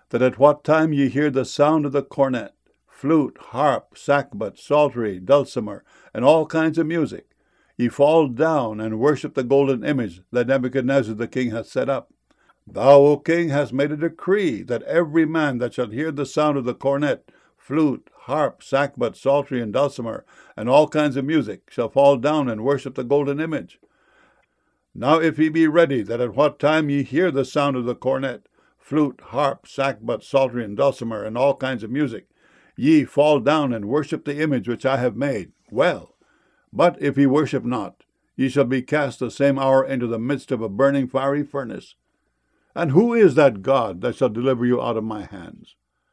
that at what time ye hear the sound of the cornet, flute, harp, sackbut, psaltery, dulcimer, and all kinds of music, ye fall down and worship the golden image that Nebuchadnezzar the king hath set up. Thou, O king, hast made a decree that every man that shall hear the sound of the cornet, flute, harp, sackbut, psaltery, and dulcimer, and all kinds of music, shall fall down and worship the golden image. Now if ye be ready, that at what time ye hear the sound of the cornet, flute, harp, sackbut, psaltery, and dulcimer, and all kinds of music, ye fall down and worship the image which I have made, well. But if ye worship not, ye shall be cast the same hour into the midst of a burning fiery furnace. And who is that God that shall deliver you out of my hands?